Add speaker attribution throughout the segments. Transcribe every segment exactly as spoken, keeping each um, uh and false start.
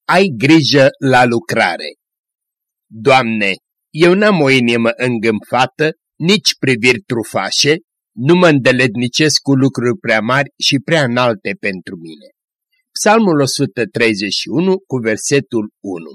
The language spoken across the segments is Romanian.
Speaker 1: ai grijă la lucrare. Doamne, eu n-am o inimă îngânfată, nici priviri trufașe, nu mă îndeletnicesc cu lucruri prea mari și prea înalte pentru mine. Psalmul o sută treizeci și unu cu versetul unu.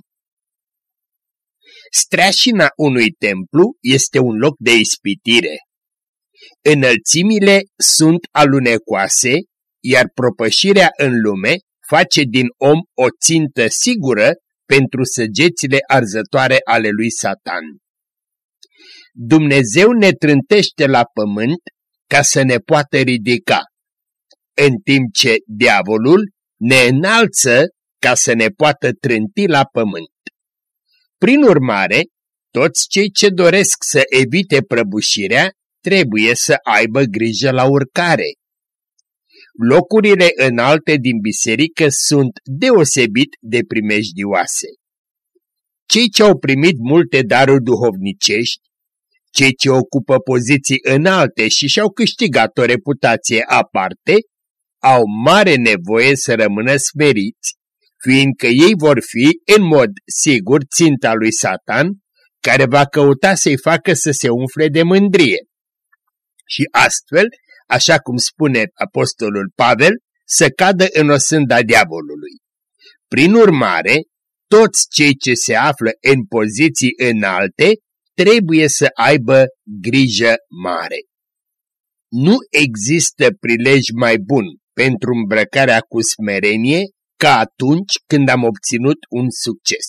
Speaker 1: Streașina unui templu este un loc de ispitire. Înălțimile sunt alunecoase, iar propășirea în lume face din om o țintă sigură pentru săgețile arzătoare ale lui Satan. Dumnezeu ne trântește la pământ ca să ne poată ridica, în timp ce diavolul ne înalță ca să ne poată trânti la pământ. Prin urmare, toți cei ce doresc să evite prăbușirea trebuie să aibă grijă la urcare. Locurile înalte din biserică sunt deosebit de primejdioase. Cei ce au primit multe daruri duhovnicești, cei ce ocupă poziții înalte și și-au câștigat o reputație aparte, au mare nevoie să rămână smeriți, fiindcă ei vor fi, în mod sigur, ținta lui Satan, care va căuta să-i facă să se umfle de mândrie. Și astfel, așa cum spune apostolul Pavel, să cadă în osânda diavolului. Prin urmare, toți cei ce se află în poziții înalte trebuie să aibă grijă mare. Nu există prilej mai bun pentru îmbrăcarea cu smerenie ca atunci când am obținut un succes.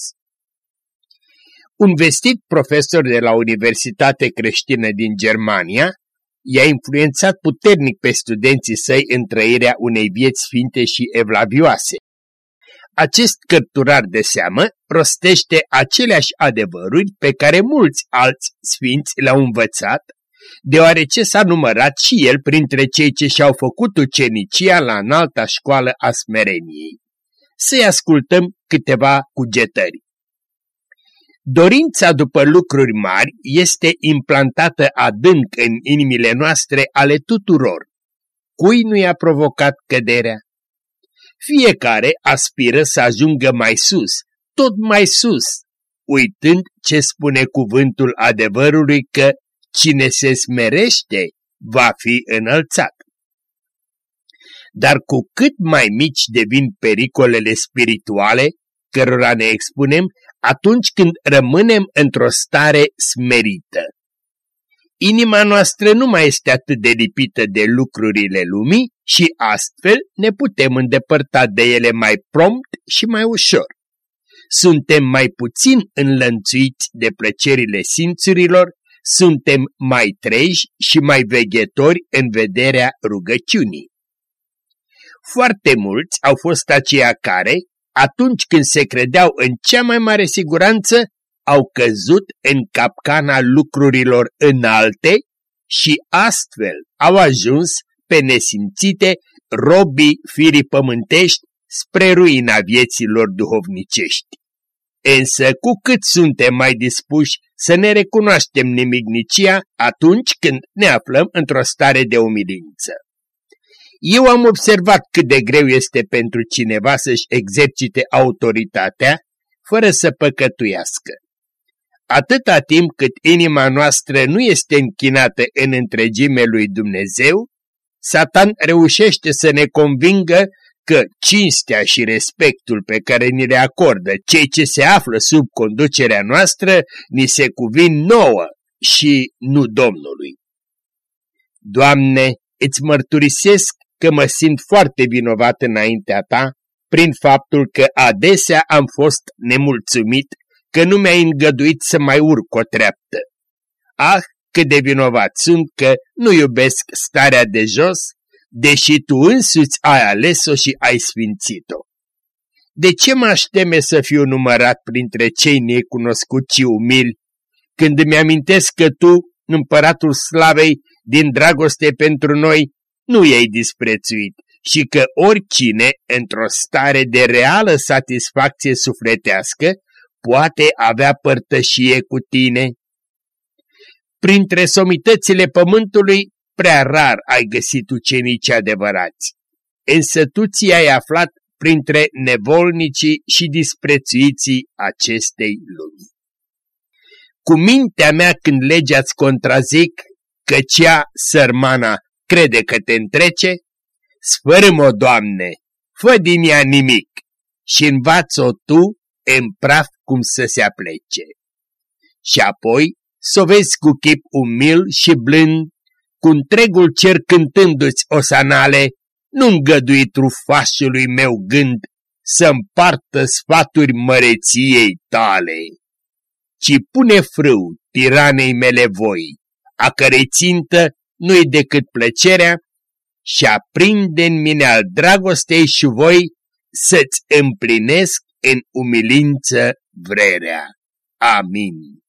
Speaker 1: Un vestit profesor de la Universitate Creștină din Germania i-a influențat puternic pe studenții săi în trăirea unei vieți sfinte și evlavioase. Acest cărturar de seamă rostește aceleași adevăruri pe care mulți alți sfinți le-au învățat, deoarece s-a numărat și el printre cei ce și-au făcut ucenicia la înalta școală a smereniei. Să-i ascultăm câteva cugetări. Dorința după lucruri mari este implantată adânc în inimile noastre ale tuturor. Cui nu i-a provocat căderea? Fiecare aspiră să ajungă mai sus, tot mai sus, uitând ce spune cuvântul adevărului că cine se smerește va fi înălțat. Dar cu cât mai mici devin pericolele spirituale, cărora ne expunem, atunci când rămânem într-o stare smerită. Inima noastră nu mai este atât de lipită de lucrurile lumii și astfel ne putem îndepărta de ele mai prompt și mai ușor. Suntem mai puțin înlănțuiți de plăcerile simțurilor, suntem mai treji și mai veghetori în vederea rugăciunii. Foarte mulți au fost aceia care, atunci când se credeau în cea mai mare siguranță, au căzut în capcana lucrurilor înalte și astfel au ajuns pe nesimțite robii firii pământești spre ruina vieților duhovnicești. Însă cu cât suntem mai dispuși să ne recunoaștem nimicnicia atunci când ne aflăm într-o stare de umilință. Eu am observat cât de greu este pentru cineva să-și exercite autoritatea fără să păcătuiască. Atâta timp cât inima noastră nu este închinată în întregime lui Dumnezeu, Satan reușește să ne convingă că cinstea și respectul pe care ni le acordă cei ce se află sub conducerea noastră ni se cuvin nouă și nu Domnului. Doamne, îți mărturisesc că mă simt foarte vinovat înaintea Ta prin faptul că adesea am fost nemulțumit că nu mi-ai îngăduit să mai urc o treaptă. Ah, cât de vinovat sunt că nu iubesc starea de jos, deși Tu însuți ai ales-o și ai sfințit-o. De ce m-aș teme să fiu numărat printre cei necunoscuți și umili, când îmi amintesc că Tu, Împăratul Slavei, din dragoste pentru noi, nu i-ai disprețuit și că oricine, într-o stare de reală satisfacție sufletească, poate avea părtășie cu Tine? Printre somitățile pământului, prea rar ai găsit ucenici adevărați, însă Tu ți-ai aflat printre nevolnicii și disprețuiții acestei lumi. Cu mintea mea când legea-ți contrazic, că cea, sărmana, crede că te întrece, sfărâm-o, Doamne, fă din ea nimic și învață-o Tu în praf cum să se aplece. Și apoi s-o vezi cu chip umil și blând, cu întregul cer cântându-ți osanale, nu îngădui trufașului meu gând să împartă sfaturi măreției Tale, ci pune frâu tiranei mele voi, a cărei țintă nu-i decât plăcerea, și aprinde în mine al dragostei și voi să-ți împlinesc în umilință vrerea. Amin.